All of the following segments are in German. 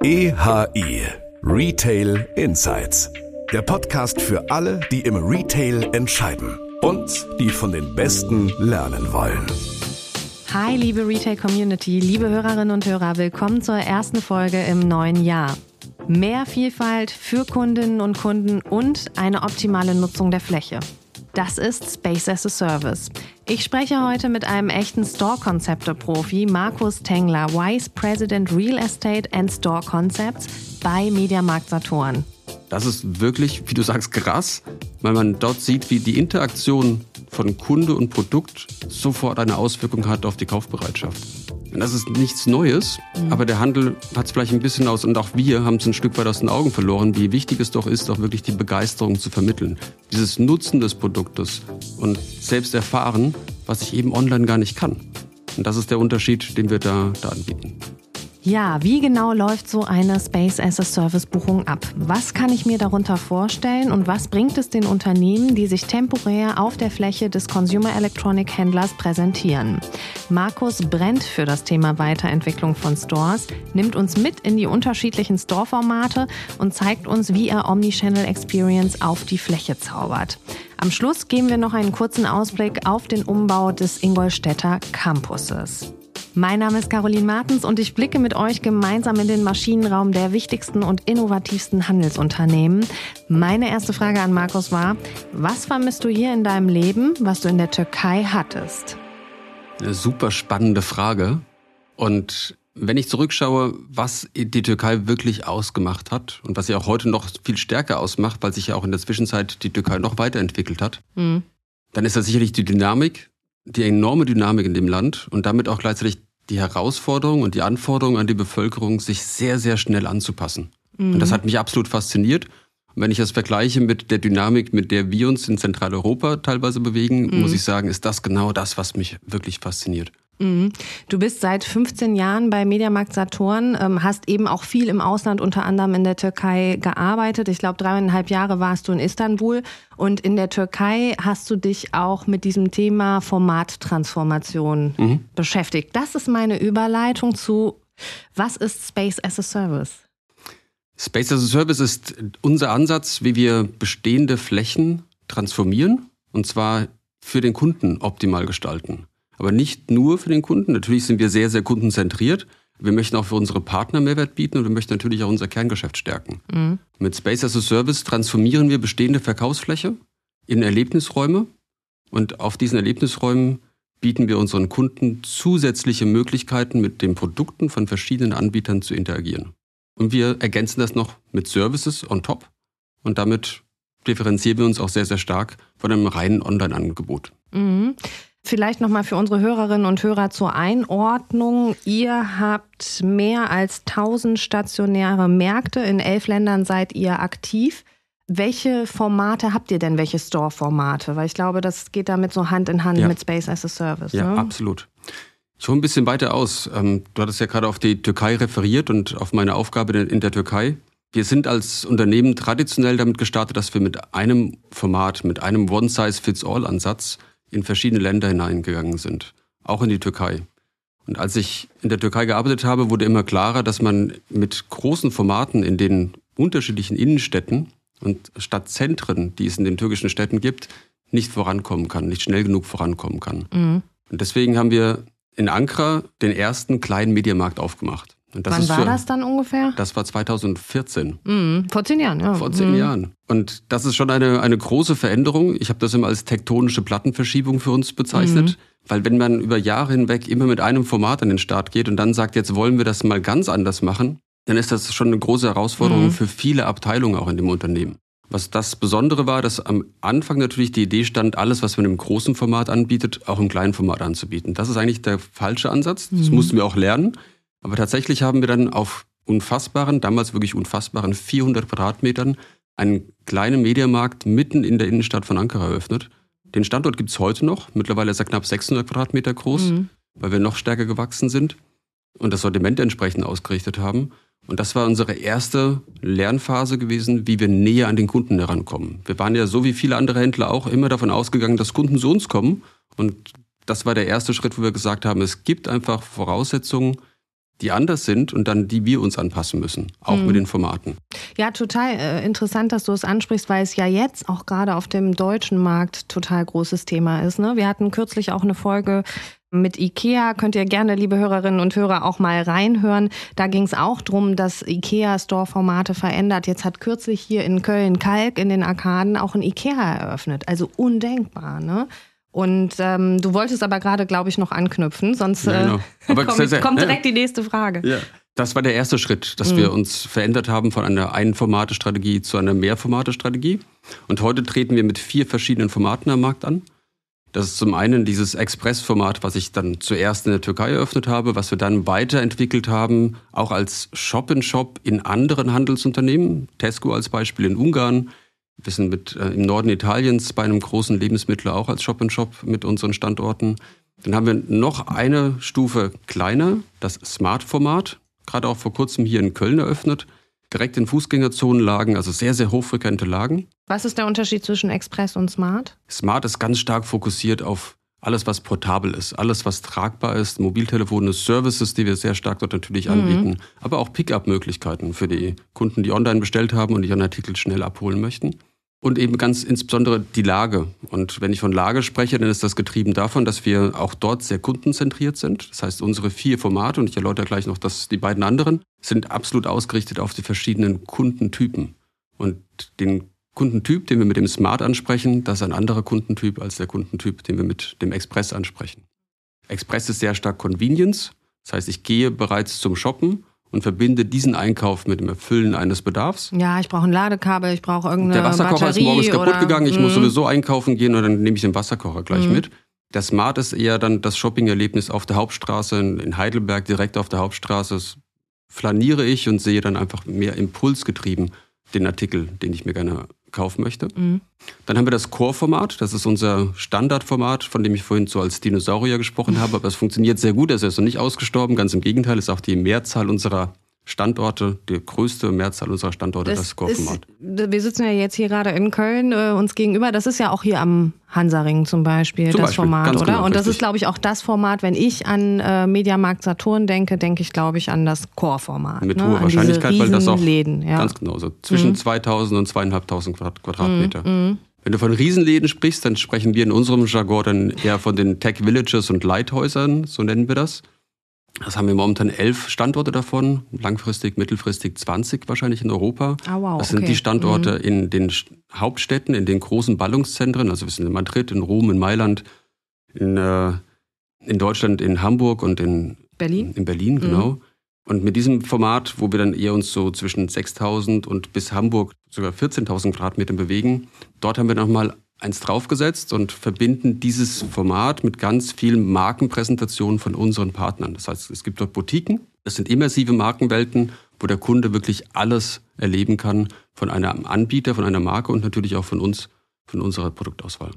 EHI Retail Insights. Der Podcast für alle, die im Retail entscheiden und die von den Besten lernen wollen. Hi, liebe Retail-Community, liebe Hörerinnen und Hörer, willkommen zur ersten Folge im neuen Jahr. Mehr Vielfalt für Kundinnen und Kunden und eine optimale Nutzung der Fläche. Das ist Space as a Service. Ich spreche heute mit einem echten Store-Konzepte-Profi, Markus Tengler, Vice President Real Estate and Store Concepts bei MediaMarktSaturn. Das ist wirklich, wie du sagst, krass, weil man dort sieht, wie die Interaktion von Kunde und Produkt sofort eine Auswirkung hat auf die Kaufbereitschaft. Und das ist nichts Neues, aber der Handel hat es vielleicht ein bisschen aus, und auch wir haben es ein Stück weit aus den Augen verloren, wie wichtig es doch ist, auch wirklich die Begeisterung zu vermitteln. Dieses Nutzen des Produktes und selbst erfahren, was ich eben online gar nicht kann. Und das ist der Unterschied, den wir da anbieten. Ja, wie genau läuft so eine Space as a Service Buchung ab? Was kann ich mir darunter vorstellen und was bringt es den Unternehmen, die sich temporär auf der Fläche des Consumer Electronic Händlers präsentieren? Markus brennt für das Thema Weiterentwicklung von Stores, nimmt uns mit in die unterschiedlichen Store-Formate und zeigt uns, wie er Omnichannel Experience auf die Fläche zaubert. Am Schluss geben wir noch einen kurzen Ausblick auf den Umbau des Ingolstädter Campuses. Mein Name ist Caroline Martens und ich blicke mit euch gemeinsam in den Maschinenraum der wichtigsten und innovativsten Handelsunternehmen. Meine erste Frage an Markus war: Was vermisst du hier in deinem Leben, was du in der Türkei hattest? Eine super spannende Frage. Und wenn ich zurückschaue, was die Türkei wirklich ausgemacht hat und was sie auch heute noch viel stärker ausmacht, weil sich ja auch in der Zwischenzeit die Türkei noch weiterentwickelt hat, dann ist das sicherlich die Dynamik. Die enorme Dynamik in dem Land und damit auch gleichzeitig die Herausforderung und die Anforderung an die Bevölkerung, sich sehr, sehr schnell anzupassen. Und das hat mich absolut fasziniert. Und wenn ich das vergleiche mit der Dynamik, mit der wir uns in Zentraleuropa teilweise bewegen, muss ich sagen, ist das genau das, was mich wirklich fasziniert. Du bist seit 15 Jahren bei MediaMarktSaturn, hast eben auch viel im Ausland, unter anderem in der Türkei, gearbeitet. Ich glaube, 3,5 Jahre warst du in Istanbul. Und in der Türkei hast du dich auch mit diesem Thema Formattransformation beschäftigt. Das ist meine Überleitung zu: Was ist Space as a Service? Space as a Service ist unser Ansatz, wie wir bestehende Flächen transformieren, und zwar für den Kunden optimal gestalten. Aber nicht nur für den Kunden. Natürlich sind wir sehr, sehr kundenzentriert. Wir möchten auch für unsere Partner Mehrwert bieten und wir möchten natürlich auch unser Kerngeschäft stärken. Mit Space as a Service transformieren wir bestehende Verkaufsfläche in Erlebnisräume. Und auf diesen Erlebnisräumen bieten wir unseren Kunden zusätzliche Möglichkeiten, mit den Produkten von verschiedenen Anbietern zu interagieren. Und wir ergänzen das noch mit Services on top. Und damit differenzieren wir uns auch sehr, sehr stark von einem reinen Online-Angebot. Vielleicht nochmal für unsere Hörerinnen und Hörer zur Einordnung. Ihr habt mehr als 1000 stationäre Märkte. In 11 Ländern seid ihr aktiv. Welche Formate habt ihr denn? Welche Store-Formate? Weil ich glaube, das geht damit so Hand in Hand mit Space as a Service. Ja, absolut. Ich hole ein bisschen weiter aus. Du hattest ja gerade auf die Türkei referiert und auf meine Aufgabe in der Türkei. Wir sind als Unternehmen traditionell damit gestartet, dass wir mit einem Format, mit einem One-Size-Fits-All-Ansatz in verschiedene Länder hineingegangen sind, auch in die Türkei. Und als ich in der Türkei gearbeitet habe, wurde immer klarer, dass man mit großen Formaten in den unterschiedlichen Innenstädten und Stadtzentren, die es in den türkischen Städten gibt, nicht vorankommen kann, nicht schnell genug vorankommen kann. Und deswegen haben wir in Ankara den ersten kleinen Mediamarkt aufgemacht. Und Wann war das dann ungefähr? Das war 2014. Vor 10 Jahren, ja. Vor 10 Jahren. Und das ist schon eine große Veränderung. Ich habe das immer als tektonische Plattenverschiebung für uns bezeichnet. Weil wenn man über Jahre hinweg immer mit einem Format an den Start geht und dann sagt, jetzt wollen wir das mal ganz anders machen, dann ist das schon eine große Herausforderung für viele Abteilungen auch in dem Unternehmen. Was das Besondere war, dass am Anfang natürlich die Idee stand, alles, was man im großen Format anbietet, auch im kleinen Format anzubieten. Das ist eigentlich der falsche Ansatz. Das mussten wir auch lernen. Aber tatsächlich haben wir dann auf damals wirklich unfassbaren 400 Quadratmetern einen kleinen Mediamarkt mitten in der Innenstadt von Ankara eröffnet. Den Standort gibt es heute noch. Mittlerweile ist er knapp 600 Quadratmeter groß, weil wir noch stärker gewachsen sind und das Sortiment entsprechend ausgerichtet haben. Und das war unsere erste Lernphase gewesen, wie wir näher an den Kunden herankommen. Wir waren ja so wie viele andere Händler auch immer davon ausgegangen, dass Kunden zu uns kommen. Und das war der erste Schritt, wo wir gesagt haben, es gibt einfach Voraussetzungen, die anders sind und dann die wir uns anpassen müssen, auch mit den Formaten. Ja, total interessant, dass du es ansprichst, weil es ja jetzt auch gerade auf dem deutschen Markt total großes Thema ist. Ne? Wir hatten kürzlich auch eine Folge mit IKEA, könnt ihr gerne, liebe Hörerinnen und Hörer, auch mal reinhören. Da ging es auch darum, dass IKEA Store-Formate verändert. Jetzt hat kürzlich hier in Köln-Kalk in den Arkaden auch ein IKEA eröffnet. Also undenkbar, ne? Und du wolltest aber gerade, glaube ich, noch anknüpfen, sonst kommt direkt die nächste Frage. Ja. Das war der erste Schritt, dass wir uns verändert haben von einer Ein-Formate-Strategie zu einer Mehr-Formate-Strategie. Und heute treten wir mit 4 verschiedenen Formaten am Markt an. Das ist zum einen dieses Express-Format, was ich dann zuerst in der Türkei eröffnet habe, was wir dann weiterentwickelt haben, auch als Shop-in-Shop in anderen Handelsunternehmen. Tesco als Beispiel in Ungarn. Wir sind im Norden Italiens bei einem großen Lebensmittler auch als Shop-in-Shop mit unseren Standorten. Dann haben wir noch eine Stufe kleiner, das Smart-Format, gerade auch vor kurzem hier in Köln eröffnet. Direkt in Fußgängerzonenlagen, also sehr, sehr hochfrequente Lagen. Was ist der Unterschied zwischen Express und Smart? Smart ist ganz stark fokussiert auf alles, was portabel ist, alles, was tragbar ist, Mobiltelefone, Services, die wir sehr stark dort natürlich anbieten, aber auch Pick-up-Möglichkeiten für die Kunden, die online bestellt haben und ihren Artikel schnell abholen möchten. Und eben ganz insbesondere die Lage. Und wenn ich von Lage spreche, dann ist das getrieben davon, dass wir auch dort sehr kundenzentriert sind. Das heißt, unsere 4 Formate, und ich erläutere gleich noch die beiden anderen, sind absolut ausgerichtet auf die verschiedenen Kundentypen. Und den Kundentyp, den wir mit dem Smart ansprechen, das ist ein anderer Kundentyp als der Kundentyp, den wir mit dem Express ansprechen. Express ist sehr stark Convenience. Das heißt, ich gehe bereits zum Shoppen und verbinde diesen Einkauf mit dem Erfüllen eines Bedarfs. Ja, ich brauche ein Ladekabel, ich brauche irgendeine Der Wasserkocher Batterie ist morgens kaputt gegangen, ich muss sowieso einkaufen gehen und dann nehme ich den Wasserkocher gleich mit. Der Smart ist eher dann das Shopping-Erlebnis auf der Hauptstraße, in Heidelberg direkt auf der Hauptstraße. Das flaniere ich und sehe dann einfach mehr impulsgetrieben den Artikel, den ich mir gerne kaufen möchte. Dann haben wir das Core-Format, das ist unser Standardformat, von dem ich vorhin so als Dinosaurier gesprochen habe, aber es funktioniert sehr gut, es ist noch nicht ausgestorben, ganz im Gegenteil, es ist auch die Mehrzahl unserer Standorte, die größte Mehrzahl unserer Standorte, das Core-Format. Wir sitzen ja jetzt hier gerade in Köln uns gegenüber, das ist ja auch hier am Hansaring zum Beispiel das Format, oder? Genau, und das richtig. ist, glaube ich, auch das Format, wenn ich an Mediamarkt Saturn denke ich, glaube ich, an das Core-Format. Mit hoher Wahrscheinlichkeit, weil das auch Läden, ja. ganz genau, so zwischen 2000 und 2500 Quadratmeter. Wenn du von Riesenläden sprichst, dann sprechen wir in unserem Jargon dann eher von den Tech Villages und Lighthäusern, so nennen wir das. Das haben wir momentan 11 Standorte davon, langfristig, mittelfristig 20 wahrscheinlich in Europa. Ah, wow, das sind die Standorte in den Hauptstädten, in den großen Ballungszentren. Also wir sind in Madrid, in Rom, in Mailand, in Deutschland, in Hamburg und in Berlin, genau. Und mit diesem Format, wo wir dann eher uns so zwischen 6.000 und bis Hamburg sogar 14.000 Quadratmetern bewegen, dort haben wir nochmal eins draufgesetzt und verbinden dieses Format mit ganz vielen Markenpräsentationen von unseren Partnern. Das heißt, es gibt dort Boutiquen, das sind immersive Markenwelten, wo der Kunde wirklich alles erleben kann von einem Anbieter, von einer Marke und natürlich auch von uns, von unserer Produktauswahl.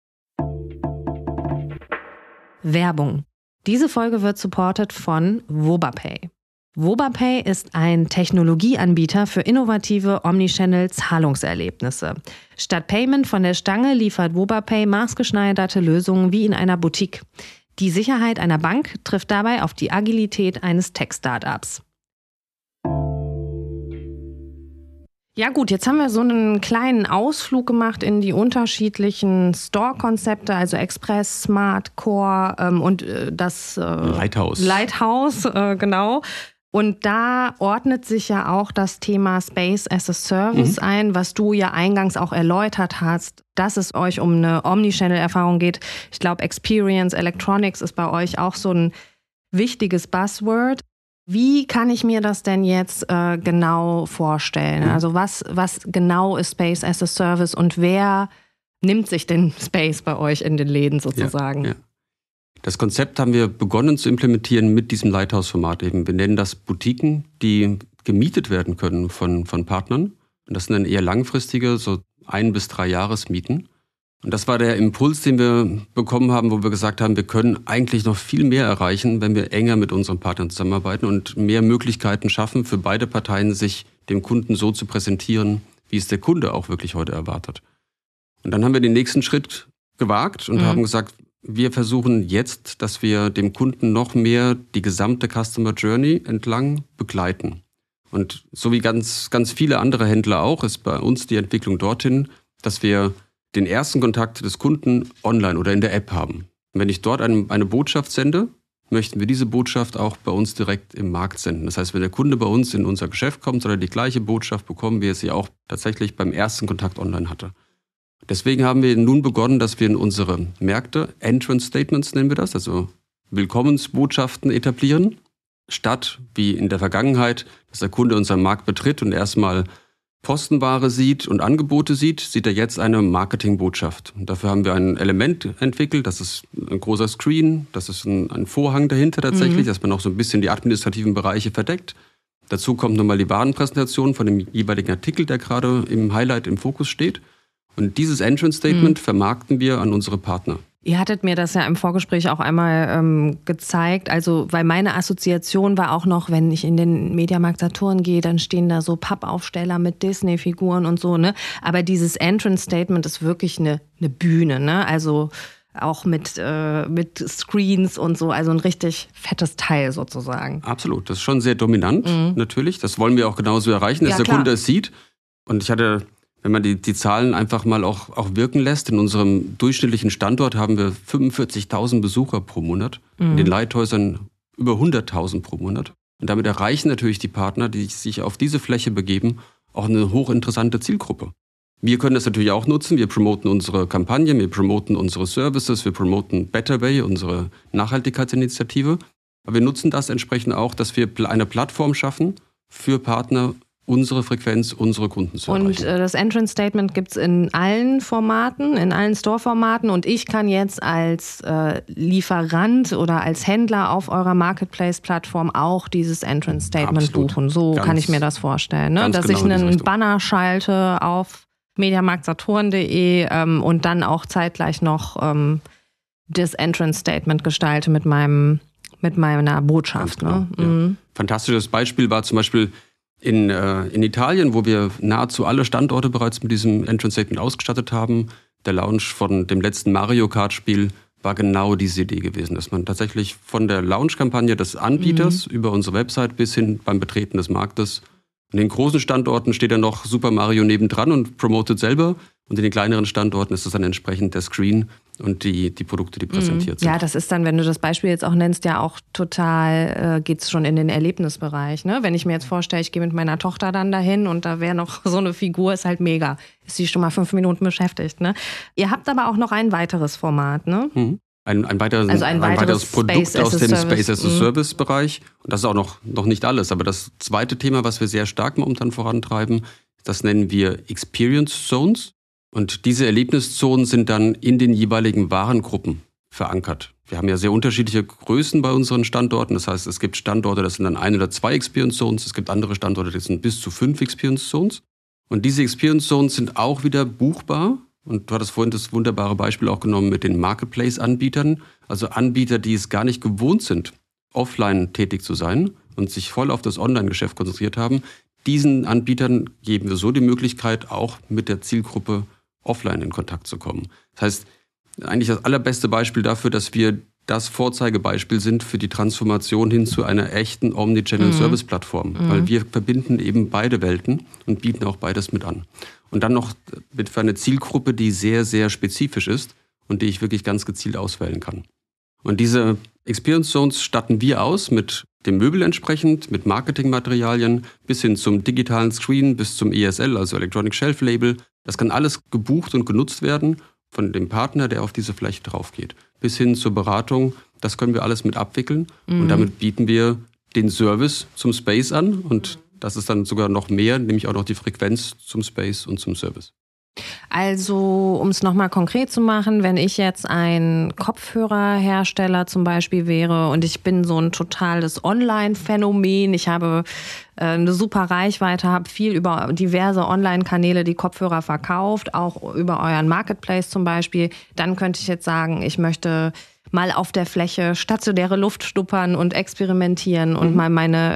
Werbung. Diese Folge wird supported von Wobapay. Wobapay ist ein Technologieanbieter für innovative Omnichannel-Zahlungserlebnisse. Statt Payment von der Stange liefert Wobapay maßgeschneiderte Lösungen wie in einer Boutique. Die Sicherheit einer Bank trifft dabei auf die Agilität eines Tech-Startups. Ja gut, jetzt haben wir so einen kleinen Ausflug gemacht in die unterschiedlichen Store-Konzepte, also Express, Smart, Core und das Lighthouse, genau. Und da ordnet sich ja auch das Thema Space as a Service ein, was du ja eingangs auch erläutert hast, dass es euch um eine Omnichannel-Erfahrung geht. Ich glaube, Experience Electronics ist bei euch auch so ein wichtiges Buzzword. Wie kann ich mir das denn jetzt genau vorstellen? Also was genau ist Space as a Service und wer nimmt sich den Space bei euch in den Läden sozusagen? Ja. Das Konzept haben wir begonnen zu implementieren mit diesem Lighthouse-Format eben. Wir nennen das Boutiquen, die gemietet werden können von Partnern. Und das sind dann eher langfristige, so 1 bis 3 Jahresmieten. Und das war der Impuls, den wir bekommen haben, wo wir gesagt haben, wir können eigentlich noch viel mehr erreichen, wenn wir enger mit unseren Partnern zusammenarbeiten und mehr Möglichkeiten schaffen, für beide Parteien sich dem Kunden so zu präsentieren, wie es der Kunde auch wirklich heute erwartet. Und dann haben wir den nächsten Schritt gewagt und haben gesagt, Wir versuchen jetzt, dass wir dem Kunden noch mehr die gesamte Customer Journey entlang begleiten. Und so wie ganz, ganz viele andere Händler auch, ist bei uns die Entwicklung dorthin, dass wir den ersten Kontakt des Kunden online oder in der App haben. Und wenn ich dort eine Botschaft sende, möchten wir diese Botschaft auch bei uns direkt im Markt senden. Das heißt, wenn der Kunde bei uns in unser Geschäft kommt, soll er die gleiche Botschaft bekommen, wie er sie auch tatsächlich beim ersten Kontakt online hatte. Deswegen haben wir nun begonnen, dass wir in unsere Märkte, Entrance Statements nennen wir das, also Willkommensbotschaften etablieren, statt wie in der Vergangenheit, dass der Kunde unseren Markt betritt und erstmal Postenware sieht und Angebote sieht er jetzt eine Marketingbotschaft. Und dafür haben wir ein Element entwickelt, das ist ein großer Screen, das ist ein Vorhang dahinter tatsächlich, dass man noch so ein bisschen die administrativen Bereiche verdeckt. Dazu kommt nochmal die Warenpräsentation von dem jeweiligen Artikel, der gerade im Highlight im Fokus steht. Und dieses Entrance Statement vermarkten wir an unsere Partner. Ihr hattet mir das ja im Vorgespräch auch einmal gezeigt, also weil meine Assoziation war auch noch, wenn ich in den Mediamarkt Saturn gehe, dann stehen da so Pappaufsteller mit Disney-Figuren und so, ne? Aber dieses Entrance Statement ist wirklich eine Bühne, ne? Also auch mit Screens und so, also ein richtig fettes Teil sozusagen. Absolut, das ist schon sehr dominant natürlich. Das wollen wir auch genauso erreichen, dass der Kunde es sieht. Und ich hatte... Wenn man die Zahlen einfach mal auch wirken lässt, in unserem durchschnittlichen Standort haben wir 45.000 Besucher pro Monat, in den Lighthäusern über 100.000 pro Monat. Und damit erreichen natürlich die Partner, die sich auf diese Fläche begeben, auch eine hochinteressante Zielgruppe. Wir können das natürlich auch nutzen, wir promoten unsere Kampagnen, wir promoten unsere Services, wir promoten Better Way, unsere Nachhaltigkeitsinitiative. Aber wir nutzen das entsprechend auch, dass wir eine Plattform schaffen für Partner, unsere Frequenz, unsere Kunden zu erreichen. Und das Entrance Statement gibt es in allen Formaten, in allen Store-Formaten und ich kann jetzt als Lieferant oder als Händler auf eurer Marketplace-Plattform auch dieses Entrance Statement buchen. So kann ich mir das vorstellen, ne? Dass ich einen Banner schalte auf mediamarktsaturn.de und dann auch zeitgleich noch das Entrance Statement gestalte mit meiner Botschaft. Genau, ne? Ja. Fantastisches Beispiel war zum Beispiel in Italien, wo wir nahezu alle Standorte bereits mit diesem Entrance Statement ausgestattet haben. Der Launch von dem letzten Mario Kart-Spiel war genau diese Idee gewesen, dass man tatsächlich von der Launch-Kampagne des Anbieters über unsere Website bis hin beim Betreten des Marktes. In den großen Standorten steht dann noch Super Mario nebendran und promotet selber. Und in den kleineren Standorten ist es dann entsprechend der Screen und die Produkte, die präsentiert sind. Ja, das ist dann, wenn du das Beispiel jetzt auch nennst, ja auch total, geht's schon in den Erlebnisbereich. Ne? Wenn ich mir jetzt vorstelle, ich gehe mit meiner Tochter dann dahin und da wäre noch so eine Figur, ist halt mega. Ist sie schon mal 5 Minuten beschäftigt. Ne? Ihr habt aber auch noch ein weiteres Format, ne? Ein weiteres Produkt aus dem Space as a Service Bereich. Und das ist auch noch nicht alles. Aber das zweite Thema, was wir sehr stark momentan vorantreiben, das nennen wir Experience Zones. Und diese Erlebniszonen sind dann in den jeweiligen Warengruppen verankert. Wir haben ja sehr unterschiedliche Größen bei unseren Standorten. Das heißt, es gibt Standorte, das sind dann 1 oder 2 Experience Zones. Es gibt andere Standorte, das sind bis zu 5 Experience Zones. Und diese Experience Zones sind auch wieder buchbar. Und du hattest vorhin das wunderbare Beispiel auch genommen mit den Marketplace-Anbietern. Also Anbieter, die es gar nicht gewohnt sind, offline tätig zu sein und sich voll auf das Online-Geschäft konzentriert haben. Diesen Anbietern geben wir so die Möglichkeit, auch mit der Zielgruppe offline in Kontakt zu kommen. Das heißt, eigentlich das allerbeste Beispiel dafür, dass wir das Vorzeigebeispiel sind für die Transformation hin zu einer echten Omnichannel-Service-Plattform. Weil wir verbinden eben beide Welten und bieten auch beides mit an. Und dann noch für eine Zielgruppe, die sehr, sehr spezifisch ist und die ich wirklich ganz gezielt auswählen kann. Und diese Experience Zones statten wir aus mit dem Möbel entsprechend, mit Marketingmaterialien bis hin zum digitalen Screen, bis zum ESL, also Electronic Shelf Label. Das kann alles gebucht und genutzt werden von dem Partner, der auf diese Fläche drauf geht. Bis hin zur Beratung, das können wir alles mit abwickeln. Und damit bieten wir den Service zum Space an. Und das ist dann sogar noch mehr, nämlich auch noch die Frequenz zum Space und zum Service. Also, um es nochmal konkret zu machen, wenn ich jetzt ein Kopfhörerhersteller zum Beispiel wäre und ich bin so ein totales Online-Phänomen, ich habe eine super Reichweite, habe viel über diverse Online-Kanäle die Kopfhörer verkauft, auch über euren Marketplace zum Beispiel, dann könnte ich jetzt sagen, ich möchte mal auf der Fläche stationäre Luft schnuppern und experimentieren und mal meine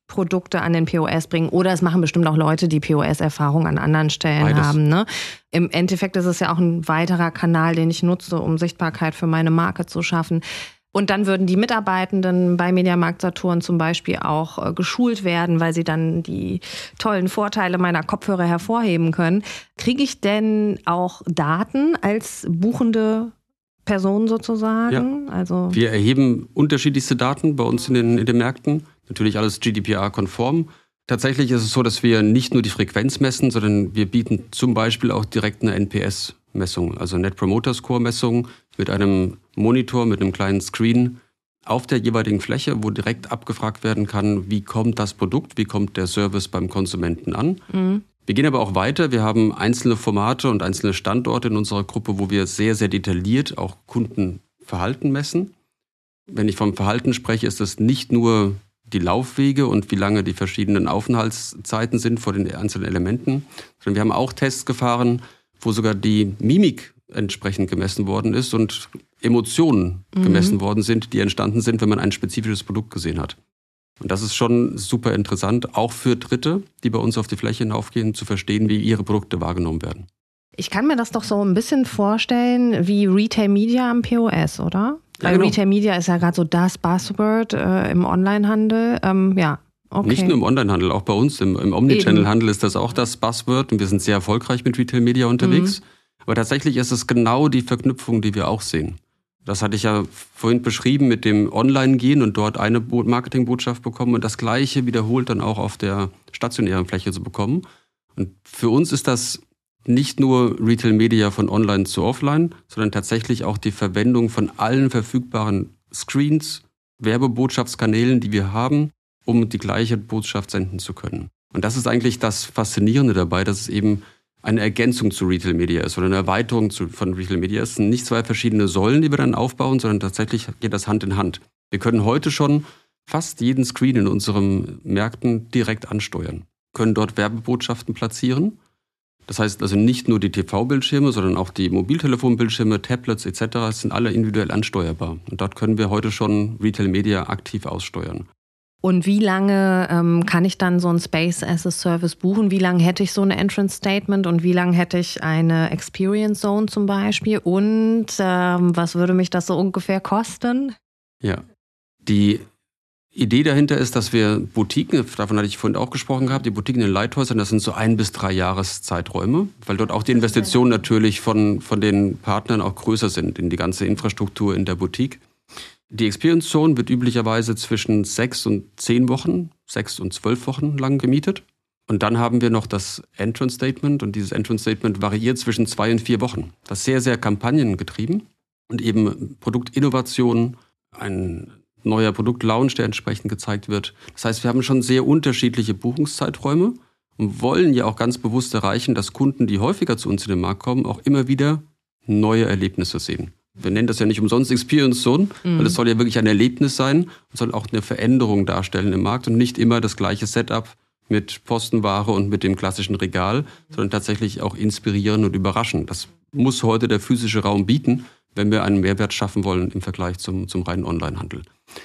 Produkte an den POS bringen. Oder es machen bestimmt auch Leute, die POS-Erfahrung an anderen Stellen Beides haben. Ne? Im Endeffekt ist es ja auch ein weiterer Kanal, den ich nutze, um Sichtbarkeit für meine Marke zu schaffen. Und dann würden die Mitarbeitenden bei Mediamarkt Saturn zum Beispiel auch geschult werden, weil sie dann die tollen Vorteile meiner Kopfhörer hervorheben können. Kriege ich denn auch Daten als buchende Person sozusagen? Ja. Also wir erheben unterschiedlichste Daten bei uns in den Märkten. Natürlich alles GDPR-konform. Tatsächlich ist es so, dass wir nicht nur die Frequenz messen, sondern wir bieten zum Beispiel auch direkt eine NPS-Messung, also Net Promoter Score-Messung mit einem Monitor, mit einem kleinen Screen auf der jeweiligen Fläche, wo direkt abgefragt werden kann, wie kommt das Produkt, wie kommt der Service beim Konsumenten an. Mhm. Wir gehen aber auch weiter. Wir haben einzelne Formate und einzelne Standorte in unserer Gruppe, wo wir sehr, sehr detailliert auch Kundenverhalten messen. Wenn ich vom Verhalten spreche, ist das nicht nur die Laufwege und wie lange die verschiedenen Aufenthaltszeiten sind vor den einzelnen Elementen, sondern wir haben auch Tests gefahren, wo sogar die Mimik entsprechend gemessen worden ist und Emotionen gemessen worden sind, die entstanden sind, wenn man ein spezifisches Produkt gesehen hat. Und das ist schon super interessant, auch für Dritte, die bei uns auf die Fläche hinaufgehen, zu verstehen, wie ihre Produkte wahrgenommen werden. Ich kann mir das doch so ein bisschen vorstellen wie Retail Media am POS, oder? Weil genau. Retail Media ist ja gerade so das Buzzword im Onlinehandel. Okay. Nicht nur im Onlinehandel, auch bei uns im Omnichannel-Handel ist das auch das Buzzword. Und wir sind sehr erfolgreich mit Retail Media unterwegs. Aber tatsächlich ist es genau die Verknüpfung, die wir auch sehen. Das hatte ich ja vorhin beschrieben mit dem Online-Gehen und dort eine Marketingbotschaft bekommen und das Gleiche wiederholt dann auch auf der stationären Fläche zu bekommen. Und für uns ist das nicht nur Retail Media von Online zu Offline, sondern tatsächlich auch die Verwendung von allen verfügbaren Screens, Werbebotschaftskanälen, die wir haben, um die gleiche Botschaft senden zu können. Und das ist eigentlich das Faszinierende dabei, dass es eben eine Ergänzung zu Retail Media ist oder eine Erweiterung von Retail Media ist. Es sind nicht zwei verschiedene Säulen, die wir dann aufbauen, sondern tatsächlich geht das Hand in Hand. Wir können heute schon fast jeden Screen in unseren Märkten direkt ansteuern, können dort Werbebotschaften platzieren. Das heißt also nicht nur die TV-Bildschirme, sondern auch die Mobiltelefonbildschirme, Tablets etc. sind alle individuell ansteuerbar. Und dort können wir heute schon Retail Media aktiv aussteuern. Und wie lange kann ich dann so ein Space as a Service buchen? Wie lange hätte ich so eine Entrance Statement und wie lange hätte ich eine Experience Zone zum Beispiel? Und was würde mich das so ungefähr kosten? Ja, die Idee dahinter ist, dass wir Boutiquen, davon hatte ich vorhin auch gesprochen gehabt, die Boutiquen in Lighthäusern, das sind so 1 bis 3 Jahreszeiträume, weil dort auch die Investitionen natürlich von den Partnern auch größer sind in die ganze Infrastruktur in der Boutique. Die Experience Zone wird üblicherweise zwischen 6 und 10 Wochen, 6 und 12 Wochen lang gemietet. Und dann haben wir noch das Entrance Statement und dieses Entrance Statement variiert zwischen 2 und 4 Wochen. Das ist sehr, sehr kampagnengetrieben und eben Produktinnovationen, ein neuer Produktlaunch, der entsprechend gezeigt wird. Das heißt, wir haben schon sehr unterschiedliche Buchungszeiträume und wollen ja auch ganz bewusst erreichen, dass Kunden, die häufiger zu uns in den Markt kommen, auch immer wieder neue Erlebnisse sehen. Wir nennen das ja nicht umsonst Experience Zone, weil es soll ja wirklich ein Erlebnis sein und soll auch eine Veränderung darstellen im Markt und nicht immer das gleiche Setup mit Postenware und mit dem klassischen Regal, sondern tatsächlich auch inspirieren und überraschen. Das muss heute der physische Raum bieten, wenn wir einen Mehrwert schaffen wollen im Vergleich zum reinen Onlinehandel.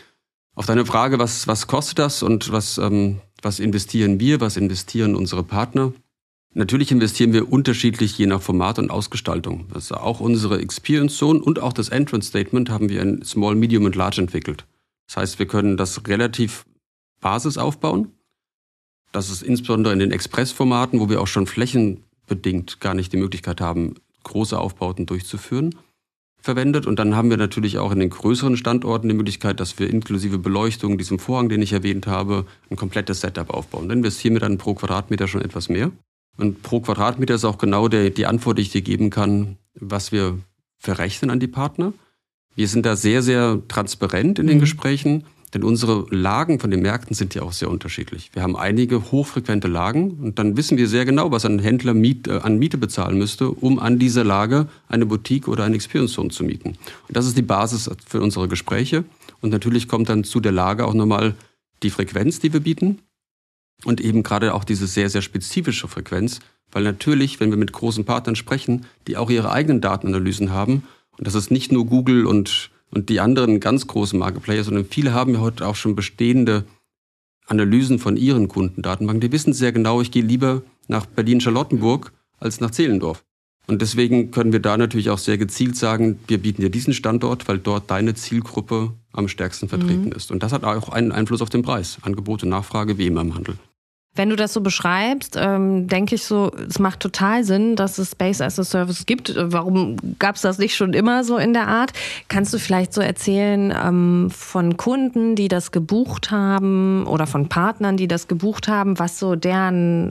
Auf deine Frage, was kostet das und was investieren wir, was investieren unsere Partner? Natürlich investieren wir unterschiedlich je nach Format und Ausgestaltung. Das ist auch unsere Experience Zone und auch das Entrance Statement haben wir in Small, Medium und Large entwickelt. Das heißt, wir können das relativ Basis aufbauen. Das ist insbesondere in den Express-Formaten, wo wir auch schon flächenbedingt gar nicht die Möglichkeit haben, große Aufbauten durchzuführen, verwendet. Und dann haben wir natürlich auch in den größeren Standorten die Möglichkeit, dass wir inklusive Beleuchtung, diesem Vorhang, den ich erwähnt habe, ein komplettes Setup aufbauen. Dann investieren wir dann pro Quadratmeter schon etwas mehr. Und pro Quadratmeter ist auch genau die Antwort, die ich dir geben kann, was wir verrechnen an die Partner. Wir sind da sehr, sehr transparent in den Gesprächen, denn unsere Lagen von den Märkten sind ja auch sehr unterschiedlich. Wir haben einige hochfrequente Lagen und dann wissen wir sehr genau, was ein Händler an Miete bezahlen müsste, um an dieser Lage eine Boutique oder eine Experience Zone zu mieten. Und das ist die Basis für unsere Gespräche. Und natürlich kommt dann zu der Lage auch nochmal die Frequenz, die wir bieten. Und eben gerade auch diese sehr, sehr spezifische Frequenz, weil natürlich, wenn wir mit großen Partnern sprechen, die auch ihre eigenen Datenanalysen haben, und das ist nicht nur Google und die anderen ganz großen Marketplayer, sondern viele haben ja heute auch schon bestehende Analysen von ihren Kundendatenbanken. Die wissen sehr genau, ich gehe lieber nach Berlin-Charlottenburg als nach Zehlendorf. Und deswegen können wir da natürlich auch sehr gezielt sagen, wir bieten dir diesen Standort, weil dort deine Zielgruppe am stärksten vertreten ist. Und das hat auch einen Einfluss auf den Preis. Angebot und Nachfrage wie immer im Handel. Wenn du das so beschreibst, denke ich so, es macht total Sinn, dass es Space as a Service gibt. Warum gab es das nicht schon immer so in der Art? Kannst du vielleicht so erzählen von Kunden, die das gebucht haben oder von Partnern, die das gebucht haben, was so deren,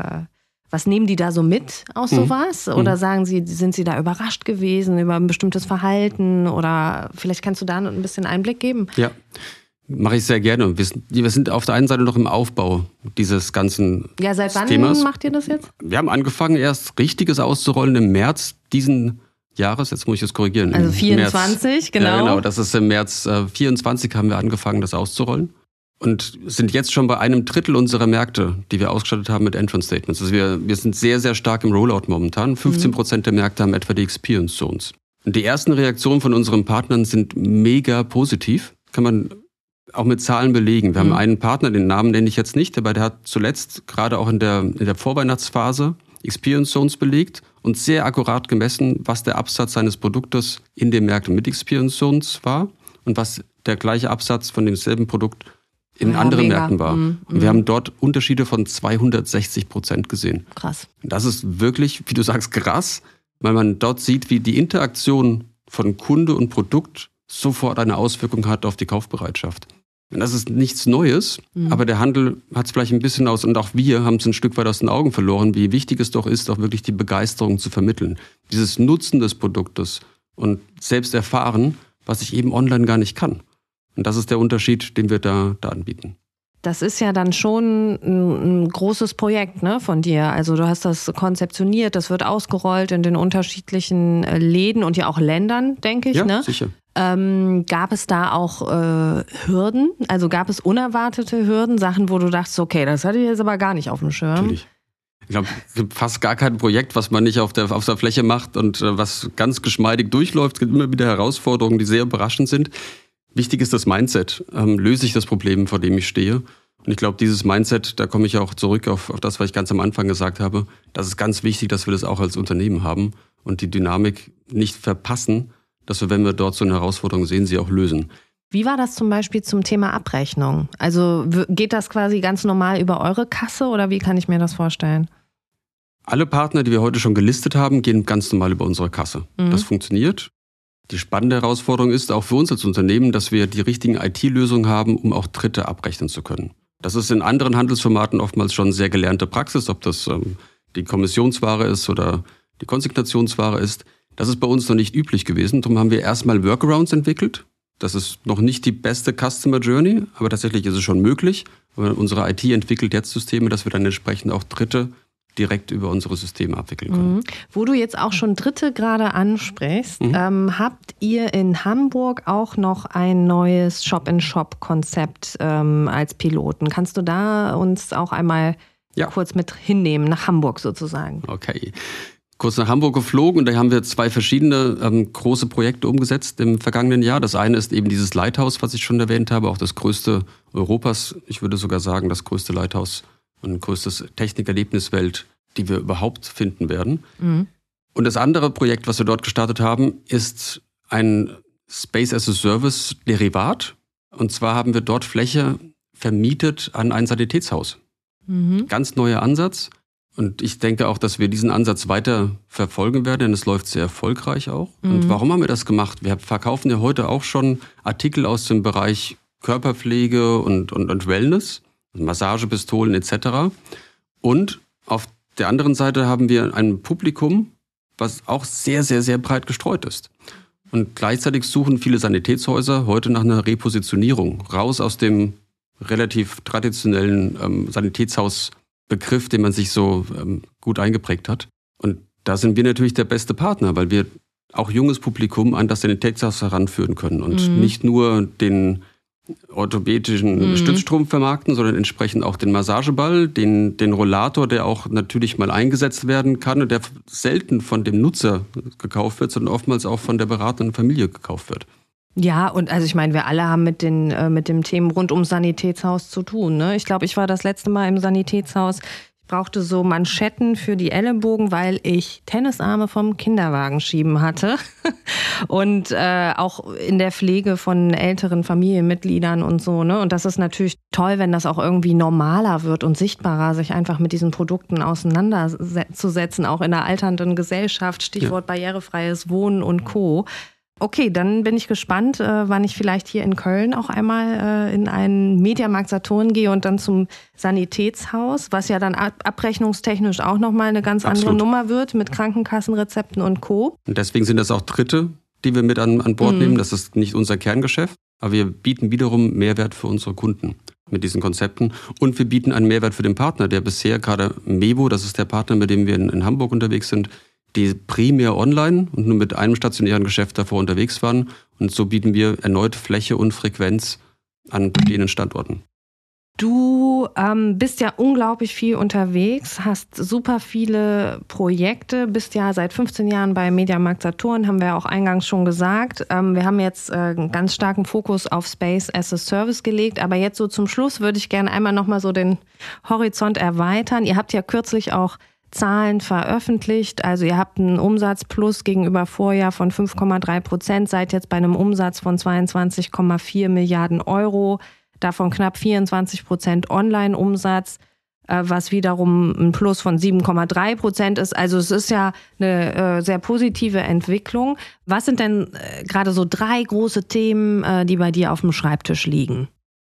was nehmen die da so mit aus sowas? Oder sagen sie, sind sie da überrascht gewesen über ein bestimmtes Verhalten? Oder vielleicht kannst du da ein bisschen Einblick geben? Ja. Mache ich sehr gerne. Wir sind auf der einen Seite noch im Aufbau dieses ganzen Themas. Ja, seit wann macht ihr das jetzt? Wir haben angefangen, erst Richtiges auszurollen im März diesen Jahres. Jetzt muss ich das korrigieren. Also 24, genau. Ja, genau. Das ist im März 24 haben wir angefangen, das auszurollen. Und sind jetzt schon bei 1/3 unserer Märkte, die wir ausgestattet haben mit Entrance Statements. Also wir sind sehr, sehr stark im Rollout momentan. 15% der Märkte haben etwa die Experience Zones. Und die ersten Reaktionen von unseren Partnern sind mega positiv. Kann man auch mit Zahlen belegen. Wir haben einen Partner, den Namen nenne ich jetzt nicht, aber der hat zuletzt gerade auch in der Vorweihnachtsphase Experience Zones belegt und sehr akkurat gemessen, was der Absatz seines Produktes in den Märkten mit Experience Zones war und was der gleiche Absatz von demselben Produkt in anderen Märkten war. Und wir haben dort Unterschiede von 260% gesehen. Krass. Das ist wirklich, wie du sagst, krass, weil man dort sieht, wie die Interaktion von Kunde und Produkt sofort eine Auswirkung hat auf die Kaufbereitschaft. Und das ist nichts Neues, aber der Handel hat es vielleicht ein bisschen und auch wir haben es ein Stück weit aus den Augen verloren, wie wichtig es doch ist, auch wirklich die Begeisterung zu vermitteln. Dieses Nutzen des Produktes und selbst erfahren, was ich eben online gar nicht kann. Und das ist der Unterschied, den wir da anbieten. Das ist ja dann schon ein großes Projekt, ne, von dir. Also du hast das konzeptioniert, das wird ausgerollt in den unterschiedlichen Läden und ja auch Ländern, denke ich. Ja, ne? Sicher. Gab es da auch Hürden? Also gab es unerwartete Hürden, Sachen, wo du dachtest, okay, das hatte ich jetzt aber gar nicht auf dem Schirm? Natürlich. Ich glaube, es gibt fast gar kein Projekt, was man nicht auf der Fläche macht und was ganz geschmeidig durchläuft. Es gibt immer wieder Herausforderungen, die sehr überraschend sind. Wichtig ist das Mindset. Löse ich das Problem, vor dem ich stehe? Und ich glaube, dieses Mindset, da komme ich auch zurück auf das, was ich ganz am Anfang gesagt habe. Das ist ganz wichtig, dass wir das auch als Unternehmen haben und die Dynamik nicht verpassen, dass wir, wenn wir dort so eine Herausforderung sehen, sie auch lösen. Wie war das zum Beispiel zum Thema Abrechnung? Also geht das quasi ganz normal über eure Kasse oder wie kann ich mir das vorstellen? Alle Partner, die wir heute schon gelistet haben, gehen ganz normal über unsere Kasse. Das funktioniert. Die spannende Herausforderung ist auch für uns als Unternehmen, dass wir die richtigen IT-Lösungen haben, um auch Dritte abrechnen zu können. Das ist in anderen Handelsformaten oftmals schon sehr gelernte Praxis, ob das die Kommissionsware ist oder die Konsignationsware ist. Das ist bei uns noch nicht üblich gewesen. Darum haben wir erstmal Workarounds entwickelt. Das ist noch nicht die beste Customer Journey, aber tatsächlich ist es schon möglich. Unsere IT entwickelt jetzt Systeme, dass wir dann entsprechend auch Dritte direkt über unsere Systeme abwickeln können. Wo du jetzt auch schon Dritte gerade ansprichst, habt ihr in Hamburg auch noch ein neues Shop-in-Shop-Konzept als Piloten. Kannst du da uns auch einmal kurz mit hinnehmen, nach Hamburg sozusagen? Okay. Kurz nach Hamburg geflogen und da haben wir 2 verschiedene große Projekte umgesetzt im vergangenen Jahr. Das eine ist eben dieses Lighthouse, was ich schon erwähnt habe, auch das größte Europas. Ich würde sogar sagen, das größte Lighthouse und größtes Technikerlebniswelt, die wir überhaupt finden werden. Und das andere Projekt, was wir dort gestartet haben, ist ein Space as a Service Derivat. Und zwar haben wir dort Fläche vermietet an ein Sanitätshaus. Ganz neuer Ansatz. Und ich denke auch, dass wir diesen Ansatz weiter verfolgen werden, denn es läuft sehr erfolgreich auch. Und warum haben wir das gemacht? Wir verkaufen ja heute auch schon Artikel aus dem Bereich Körperpflege und Wellness, Massagepistolen etc. Und auf der anderen Seite haben wir ein Publikum, was auch sehr, sehr, sehr breit gestreut ist. Und gleichzeitig suchen viele Sanitätshäuser heute nach einer Repositionierung. Raus aus dem relativ traditionellen Sanitätshausbegriff, den man sich so gut eingeprägt hat. Und da sind wir natürlich der beste Partner, weil wir auch junges Publikum an das Sanitätshaus heranführen können und nicht nur den orthopädischen Stützstrom vermarkten, sondern entsprechend auch den Massageball, den Rollator, der auch natürlich mal eingesetzt werden kann und der selten von dem Nutzer gekauft wird, sondern oftmals auch von der beratenden Familie gekauft wird. Ja, und also ich meine, wir alle haben mit dem Themen rund ums Sanitätshaus zu tun. Ne? Ich glaube, ich war das letzte Mal im Sanitätshaus. Ich brauchte so Manschetten für die Ellenbogen, weil ich Tennisarme vom Kinderwagen schieben hatte. Und auch in der Pflege von älteren Familienmitgliedern und so. Ne? Und das ist natürlich toll, wenn das auch irgendwie normaler wird und sichtbarer, sich einfach mit diesen Produkten auseinanderzusetzen, auch in der alternden Gesellschaft. Stichwort barrierefreies Wohnen und Co. Okay, dann bin ich gespannt, wann ich vielleicht hier in Köln auch einmal in einen Mediamarkt Saturn gehe und dann zum Sanitätshaus, was ja dann abrechnungstechnisch auch nochmal eine ganz andere Nummer wird mit Krankenkassenrezepten und Co. Und deswegen sind das auch Dritte, die wir mit an Bord nehmen. Das ist nicht unser Kerngeschäft, aber wir bieten wiederum Mehrwert für unsere Kunden mit diesen Konzepten. Und wir bieten einen Mehrwert für den Partner, der bisher gerade Mevo, das ist der Partner, mit dem wir in Hamburg unterwegs sind, die primär online und nur mit einem stationären Geschäft davor unterwegs waren. Und so bieten wir erneut Fläche und Frequenz an bestehenden Standorten. Du bist ja unglaublich viel unterwegs, hast super viele Projekte, bist ja seit 15 Jahren bei Mediamarkt Saturn, haben wir auch eingangs schon gesagt. Wir haben jetzt einen ganz starken Fokus auf Space as a Service gelegt, aber jetzt so zum Schluss würde ich gerne einmal nochmal so den Horizont erweitern. Ihr habt ja kürzlich auch Zahlen veröffentlicht. Also ihr habt einen Umsatzplus gegenüber Vorjahr von 5,3%, seid jetzt bei einem Umsatz von 22,4 Milliarden Euro, davon knapp 24% Online-Umsatz, was wiederum ein Plus von 7,3% ist. Also es ist ja eine sehr positive Entwicklung. Was sind denn gerade so 3 große Themen, die bei dir auf dem Schreibtisch liegen?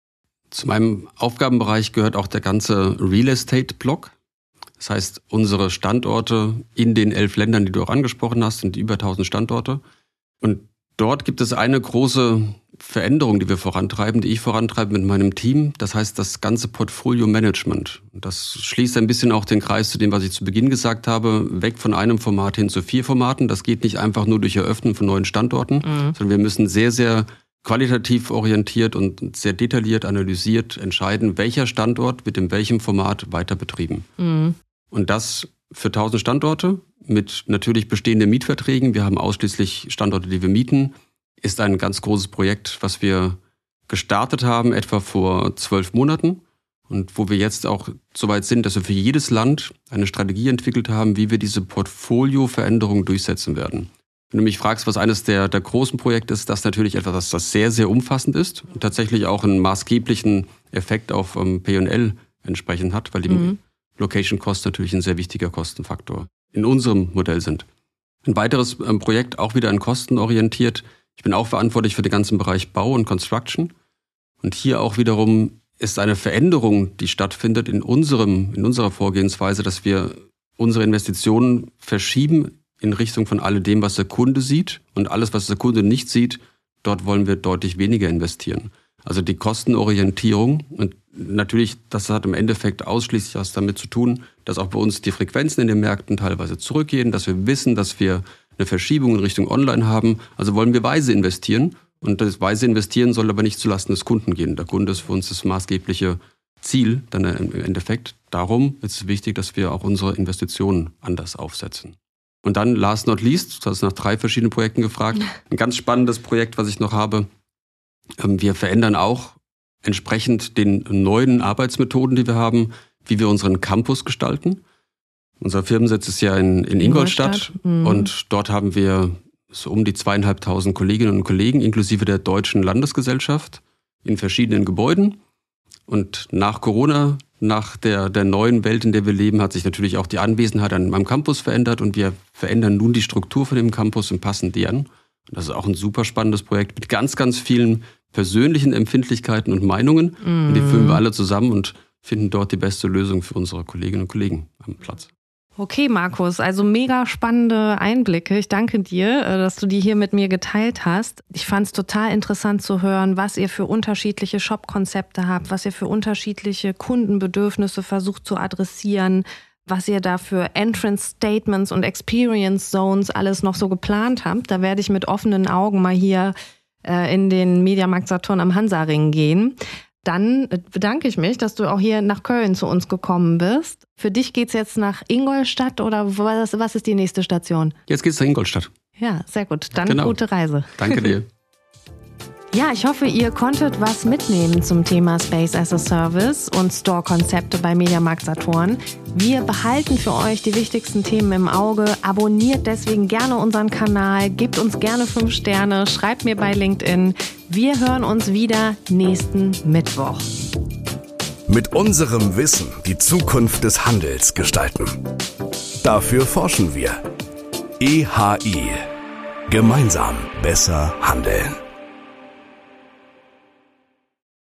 Zu meinem Aufgabenbereich gehört auch der ganze Real Estate-Block. Das heißt, unsere Standorte in den 11 Ländern, die du auch angesprochen hast, sind über 1000 Standorte. Und dort gibt es eine große Veränderung, die wir vorantreiben, die ich vorantreibe mit meinem Team. Das heißt, das ganze Portfolio-Management. Das schließt ein bisschen auch den Kreis zu dem, was ich zu Beginn gesagt habe, weg von einem Format hin zu 4 Formaten. Das geht nicht einfach nur durch Eröffnen von neuen Standorten, sondern wir müssen sehr, sehr qualitativ orientiert und sehr detailliert analysiert entscheiden, welcher Standort wird in welchem Format weiter betrieben. Und das für 1000 Standorte mit natürlich bestehenden Mietverträgen. Wir haben ausschließlich Standorte, die wir mieten. Ist ein ganz großes Projekt, was wir gestartet haben, etwa vor 12 Monaten. Und wo wir jetzt auch so weit sind, dass wir für jedes Land eine Strategie entwickelt haben, wie wir diese Portfolio-Veränderung durchsetzen werden. Wenn du mich fragst, was eines der großen Projekte ist, das natürlich etwas, das sehr, sehr umfassend ist und tatsächlich auch einen maßgeblichen Effekt auf P&L entsprechend hat, weil die Location Cost natürlich ein sehr wichtiger Kostenfaktor in unserem Modell sind. Ein weiteres Projekt, auch wieder an Kosten orientiert. Ich bin auch verantwortlich für den ganzen Bereich Bau und Construction. Und hier auch wiederum ist eine Veränderung, die stattfindet in unserer Vorgehensweise, dass wir unsere Investitionen verschieben in Richtung von alledem, was der Kunde sieht. Und alles, was der Kunde nicht sieht, dort wollen wir deutlich weniger investieren. Also die Kostenorientierung. Und natürlich, das hat im Endeffekt ausschließlich was damit zu tun, dass auch bei uns die Frequenzen in den Märkten teilweise zurückgehen, dass wir wissen, dass wir eine Verschiebung in Richtung Online haben. Also wollen wir weise investieren. Und das weise Investieren soll aber nicht zulasten des Kunden gehen. Der Kunde ist für uns das maßgebliche Ziel dann im Endeffekt. Darum ist es wichtig, dass wir auch unsere Investitionen anders aufsetzen. Und dann, last not least, du hast nach 3 verschiedenen Projekten gefragt, ein ganz spannendes Projekt, was ich noch habe. Wir verändern auch entsprechend den neuen Arbeitsmethoden, die wir haben, wie wir unseren Campus gestalten. Unser Firmensitz ist ja in Ingolstadt und dort haben wir so um die 2500 Kolleginnen und Kollegen inklusive der Deutschen Landesgesellschaft in verschiedenen Gebäuden. Und nach Corona, nach der neuen Welt, in der wir leben, hat sich natürlich auch die Anwesenheit am Campus verändert und wir verändern nun die Struktur von dem Campus und passen die an. Und das ist auch ein super spannendes Projekt mit ganz, ganz vielen persönlichen Empfindlichkeiten und Meinungen. Und die führen wir alle zusammen und finden dort die beste Lösung für unsere Kolleginnen und Kollegen am Platz. Okay, Markus, also mega spannende Einblicke. Ich danke dir, dass du die hier mit mir geteilt hast. Ich fand es total interessant zu hören, was ihr für unterschiedliche Shop-Konzepte habt, was ihr für unterschiedliche Kundenbedürfnisse versucht zu adressieren, was ihr da für Entrance-Statements und Experience-Zones alles noch so geplant habt. Da werde ich mit offenen Augen mal hier in den Mediamarkt Saturn am Hansaring gehen. Dann bedanke ich mich, dass du auch hier nach Köln zu uns gekommen bist. Für dich geht's jetzt nach Ingolstadt oder was ist die nächste Station? Jetzt geht's nach Ingolstadt. Ja, sehr gut. Dann gute Reise. Danke dir. Ja, ich hoffe, ihr konntet was mitnehmen zum Thema Space as a Service und Store-Konzepte bei MediaMarkt Saturn. Wir behalten für euch die wichtigsten Themen im Auge. Abonniert deswegen gerne unseren Kanal, gebt uns gerne 5 Sterne, schreibt mir bei LinkedIn. Wir hören uns wieder nächsten Mittwoch. Mit unserem Wissen die Zukunft des Handels gestalten. Dafür forschen wir. EHI. Gemeinsam besser handeln.